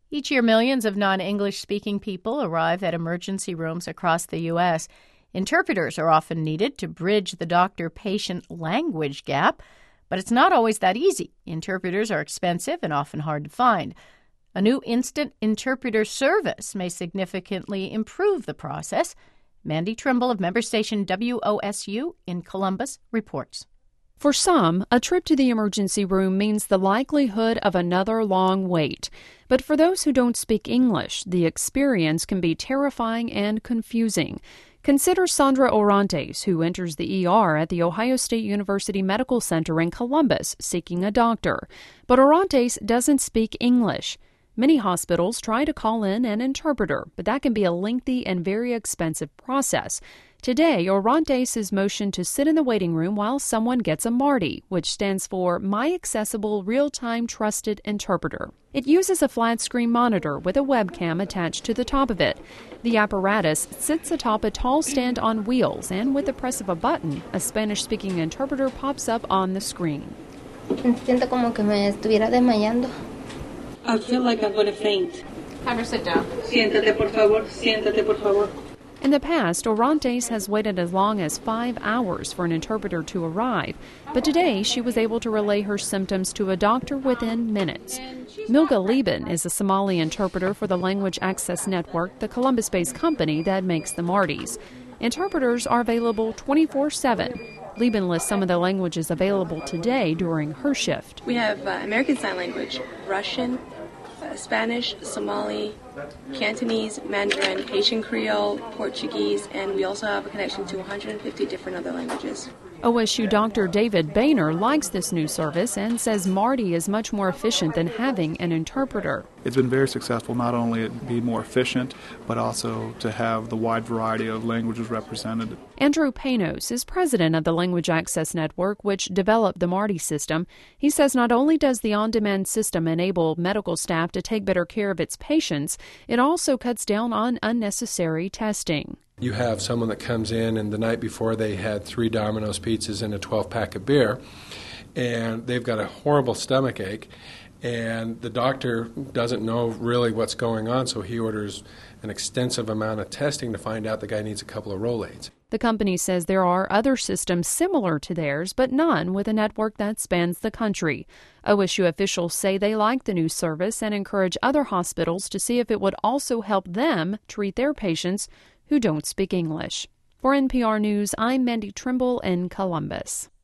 Each year, millions of non-English speaking people arrive at emergency rooms across the U.S. Interpreters are often needed to bridge the doctor-patient language gap, but it's not always that easy. Interpreters are expensive and often hard to find. A new instant interpreter service may significantly improve the process. Mandy Trimble of member station WOSU in Columbus reports. For some, a trip to the emergency room means the likelihood of another long wait. But for those who don't speak English, the experience can be terrifying and confusing. Consider Sandra Orantes, who enters the ER at the Ohio State University Medical Center in Columbus seeking a doctor. But Orantes doesn't speak English. Many hospitals try to call in an interpreter, but that can be a lengthy and very expensive process. Today, Orantes is motioned to sit in the waiting room while someone gets a MARTI, which stands for My Accessible Real-Time Trusted Interpreter. It uses a flat-screen monitor with a webcam attached to the top of it. The apparatus sits atop a tall stand on wheels, and with the press of a button, a Spanish-speaking interpreter pops up on the screen. Siento como que me estuviera desmayando. I feel like I'm going to faint. Have her sit down. Siéntate, por favor. Siéntate, por favor. In the past, Orantes has waited as long as 5 hours for an interpreter to arrive, but today she was able to relay her symptoms to a doctor within minutes. Milga Liban is a Somali interpreter for the Language Access Network, the Columbus-based company that makes the MARTIs. Interpreters are available 24/7. Liban lists some of the languages available today during her shift. We have American Sign Language, Russian, Spanish, Somali, Cantonese, Mandarin, Haitian Creole, Portuguese, and we also have a connection to 150 different other languages. OSU Dr. David Boehner likes this new service and says MARTI is much more efficient than having an interpreter. It's been very successful, not only at being more efficient, but also to have the wide variety of languages represented. Andrew Panos is president of the Language Access Network, which developed the MARTI system. He says not only does the on-demand system enable medical staff to take better care of its patients, it also cuts down on unnecessary testing. You have someone that comes in and the night before they had 3 Domino's pizzas and a 12-pack of beer, and they've got a horrible stomach ache, and the doctor doesn't know really what's going on, so he orders an extensive amount of testing to find out the guy needs a couple of Rolaids. The company says there are other systems similar to theirs, but none with a network that spans the country. OSU officials say they like the new service and encourage other hospitals to see if it would also help them treat their patients who don't speak English. For NPR News, I'm Mandy Trimble in Columbus.